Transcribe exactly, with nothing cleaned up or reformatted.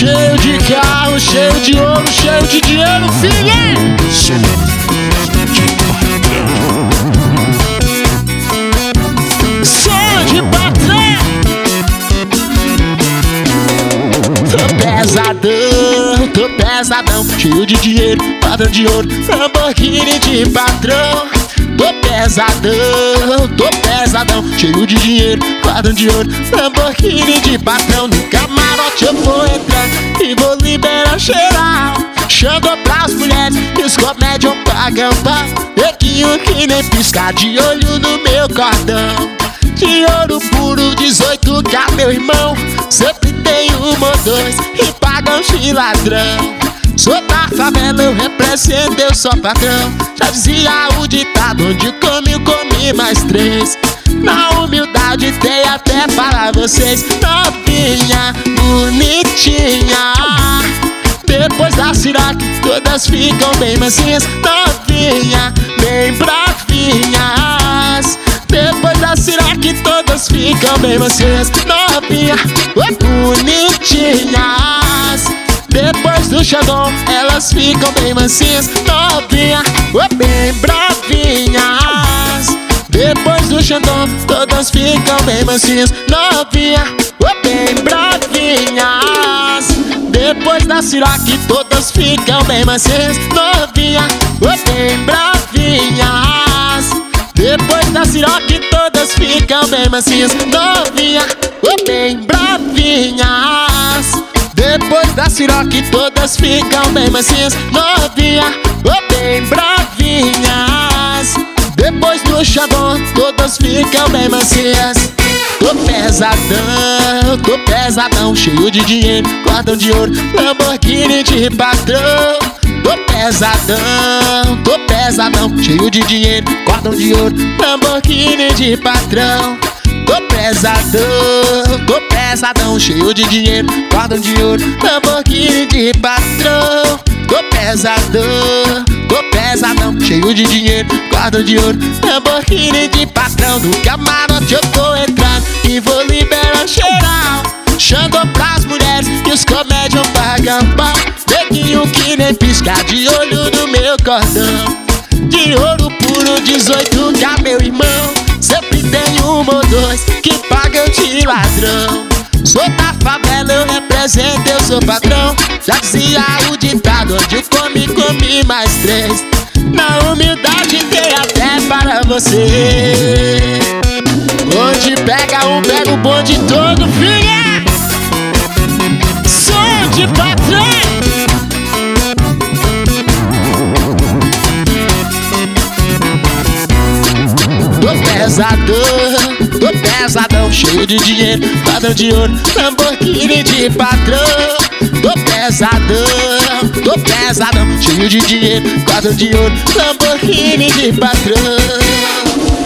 cheio de carro, cheio de ouro, cheio de dinheiro, filha. Sou de patrão. Sou de patrão. Tô pesadão, tô pesadão, cheio de dinheiro, padrão de ouro, Lamborghini de patrão. Tô pesadão, tô pesadão, cheio de dinheiro, padrão de ouro, Lamborghini de patrão. No camarote eu vou entrando e vou liberar geral, chando pras mulheres e os comédios pagam pau. Neguinho que nem piscar de olho no meu cordão, de ouro puro, dezoito K, meu irmão. Sempre tem um ou dois e pagam de ladrão. Sou da favela, eu represento, eu sou patrão. Já dizia o ditado, onde come, eu comi mais três. Na humildade tem até para vocês. Novinha, bonitinha, depois da Ciroc todas ficam bem mansinhas. Novinha, bem bravinhas, depois da Ciroc todas ficam bem mansinhas. Novinha, bonitinhas, depois do Xandão elas ficam bem mansinhas. Novinha, bem bravinhas, depois do Xandão todas ficam bem mansinhas. Novinha, bem bravinhas, depois da Ciroc todas ficam bem mansinhas. Novinha, bem bravinhas, depois da Ciroc todas ficam bem mansinhas. Novinha, bem bravinhas, depois da Ciroc todas ficam bem mansinhas. Novinha, bem bravinhas, depois do Xandão todas ficam bem mansinhas. Tô pesadão, tô pesadão, cheio de dinheiro, cordão de ouro, Lamborghini de patrão. Tô pesadão, tô pesadão, cheio de dinheiro, cordão de ouro, Lamborghini de patrão. Tô pesadão, tô pesadão, cheio de dinheiro, cordão de ouro, Lamborghini de patrão. Tô pesadão, tô pesadão, cheio de dinheiro, cordão de ouro, Lamborghini de patrão. No camarote eu tô entrando e vou liberar geral, chando pras mulheres e os comédios pagam pau. Neguinho que nem piscar de olho no meu cordão, de ouro puro, dezoito K, meu irmão. Sempre tem um ou dois que pagam de ladrão. Sou da favela, eu represento, eu sou patrão. Já dizia o ditado, onde eu comi, comi mais três. Na humildade tem até para você. Onde pega um, pega o bonde todo, filha. Sou de patrão. Tô pesadão, tô pesadão, cheio de dinheiro, padrão de ouro, Lamborghini de patrão. Tô pesadão, tô pesadão, cheio de dinheiro, padrão de ouro, Lamborghini de patrão.